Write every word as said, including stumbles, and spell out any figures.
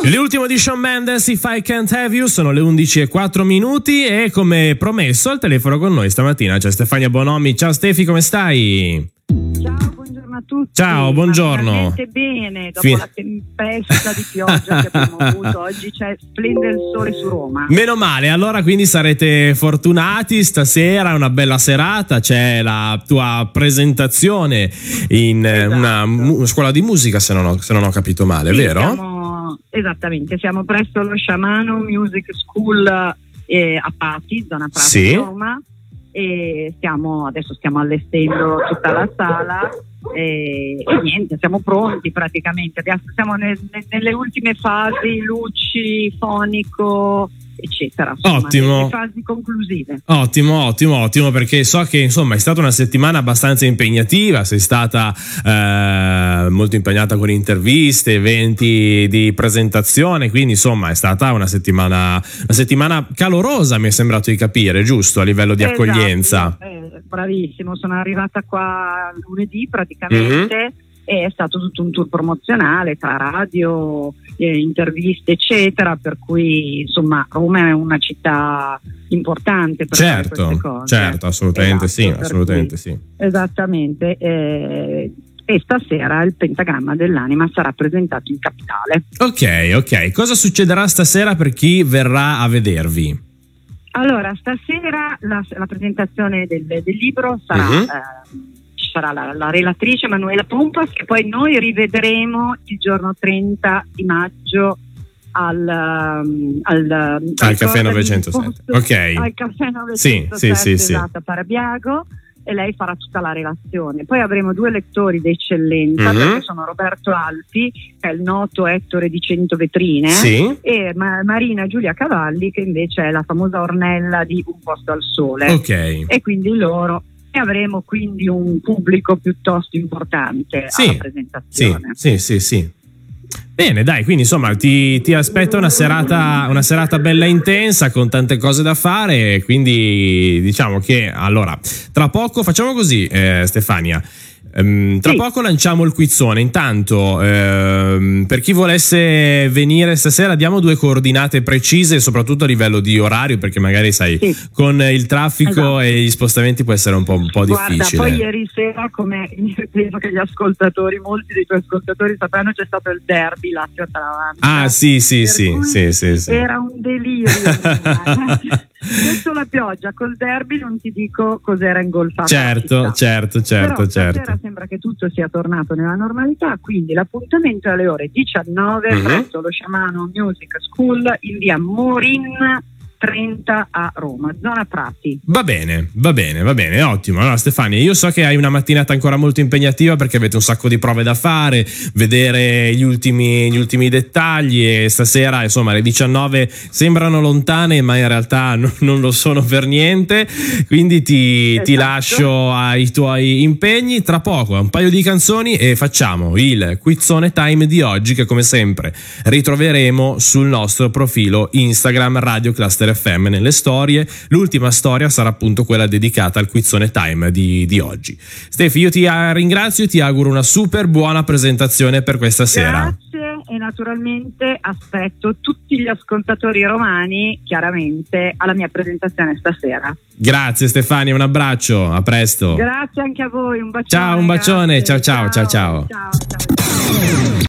L'ultimo di Shawn Mendes, If I Can't Have You, sono le undici e quattro minuti e come promesso al telefono con noi stamattina c'è Stefania Bonomi. Ciao Stefi, come stai? Ciao, buongiorno a tutti. Ciao, buongiorno. Veramente bene, dopo Fin- la tempesta di pioggia che abbiamo avuto oggi, c'è splende il sole su Roma. Meno male, allora quindi sarete fortunati, stasera è una bella serata, c'è la tua presentazione in eh, Esatto. una, mu- una scuola di musica, se non ho, se non ho capito male, Sì, vero? siamo- esattamente, siamo presso lo Sciamano Music School eh, a Pati, zona Prati, Sì. Roma, e stiamo, adesso stiamo allestendo tutta la sala e, e niente, siamo pronti praticamente. Adesso siamo ne- ne- nelle ultime fasi, luci, fonico, eccetera. Insomma, Ottimo. nelle fasi conclusive. Ottimo, ottimo, ottimo, perché so che insomma è stata una settimana abbastanza impegnativa, sei stata eh, molto impegnata con interviste, eventi di presentazione, quindi insomma è stata una settimana, una settimana calorosa, mi è sembrato di capire, giusto, a livello di Esatto, accoglienza. eh, bravissimo, sono arrivata qua lunedì praticamente. Mm-hmm. E è stato tutto un tour promozionale tra radio, eh, interviste eccetera, per cui insomma Roma è una città importante per fare queste Certo, cose. certo, assolutamente Esatto, sì, per assolutamente cui- sì. Esattamente, eh, e stasera il Pentagramma dell'Anima sarà presentato in capitale. Ok, ok, cosa succederà stasera per chi verrà a vedervi? Allora, stasera la, la presentazione del, del libro sarà, Mhm. eh, ci sarà la, la relatrice Manuela Pompas, che poi noi rivedremo il giorno trenta di maggio al, um, al, Al Caffè novecentosette. Ok. Al Caffè novecentosette, Sì, sì, sì, sì. esatto, a Parabiago, e lei farà tutta la relazione. Poi avremo due lettori d'eccellenza, Mhm. perché sono Roberto Alpi, che è il noto Ettore di Cento Vetrine, Sì? e Ma- Marina Giulia Cavalli, che invece è la famosa Ornella di Un posto al sole. Ok. E quindi loro, e avremo quindi un pubblico piuttosto importante Sì, alla Sì, presentazione. sì, sì, sì. Bene, dai, quindi insomma ti, ti aspetta una serata, una serata bella intensa con tante cose da fare, quindi diciamo che allora tra poco facciamo così, eh, Stefania. Ehm, tra Sì. poco lanciamo il quizzone. Intanto, ehm, per chi volesse venire stasera, diamo due coordinate precise, soprattutto a livello di orario, perché magari sai, Sì. con il traffico Esatto. e gli spostamenti può essere un po', un po' Guarda, difficile. poi ieri sera, come penso che gli ascoltatori, molti dei tuoi ascoltatori sapranno, c'è stato il derby Lazio Atalanta. Ah, sì, sì, Per sì, cui sì, sì, sì. Era un delirio. Adesso la pioggia col derby non ti dico cos'era ingolfato. Certo, certo, certo, Però stasera certo. sembra che tutto sia tornato nella normalità, quindi l'appuntamento è alle ore diciannove Mhm. presso lo Sciamano Music School in via Morin trenta a Roma, zona Prati. Va bene, va bene, va bene, ottimo. Allora Stefania, io so che hai una mattinata ancora molto impegnativa perché avete un sacco di prove da fare, vedere gli ultimi, gli ultimi dettagli, e stasera insomma le diciannove sembrano lontane ma in realtà non, non lo sono per niente, quindi ti, ti Esatto. lascio ai tuoi impegni. Tra poco un paio di canzoni e facciamo il quizzone time di oggi, che come sempre ritroveremo sul nostro profilo Instagram Radio Cluster F M nelle storie. L'ultima storia sarà appunto quella dedicata al quizzone time di, di oggi. Stefi, io ti eh, ringrazio e ti auguro una super buona presentazione per questa sera. Grazie, e naturalmente aspetto tutti gli ascoltatori romani chiaramente alla mia presentazione stasera. Grazie Stefania, un abbraccio, a presto. Grazie anche a voi, un bacione. Ciao, un bacione, grazie. ciao, ciao, ciao, ciao. ciao, ciao.